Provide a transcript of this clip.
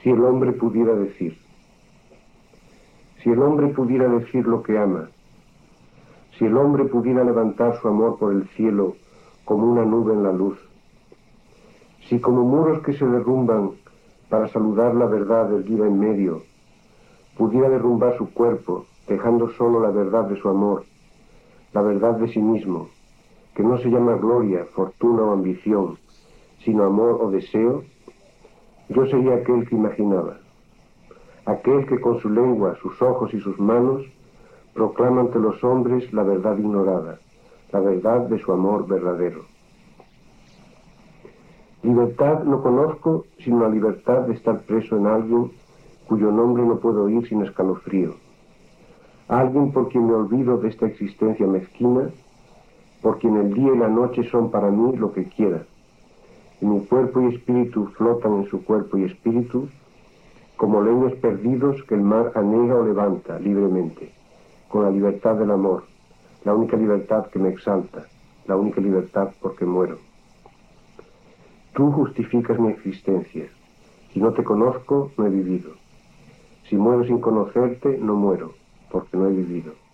Si el hombre pudiera decir, si el hombre pudiera decir lo que ama, si el hombre pudiera levantar su amor por el cielo como una nube en la luz, si como muros que se derrumban para saludar la verdad erguida en medio, pudiera derrumbar su cuerpo, dejando solo la verdad de su amor, la verdad de sí mismo, que no se llama gloria, fortuna o ambición, sino amor o deseo, yo sería aquel que imaginaba, aquel que con su lengua, sus ojos y sus manos proclama ante los hombres la verdad ignorada, la verdad de su amor verdadero. Libertad no conozco sino la libertad de estar preso en alguien cuyo nombre no puedo oír sin escalofrío, alguien por quien me olvido de esta existencia mezquina, por quien el día y la noche son para mí lo que quiera, y mi cuerpo y espíritu flotan en su cuerpo y espíritu, como leños perdidos que el mar anega o levanta libremente, con la libertad del amor, la única libertad que me exalta, la única libertad porque muero. Tú justificas mi existencia. Si no te conozco, no he vivido. Si muero sin conocerte, no muero, porque no he vivido.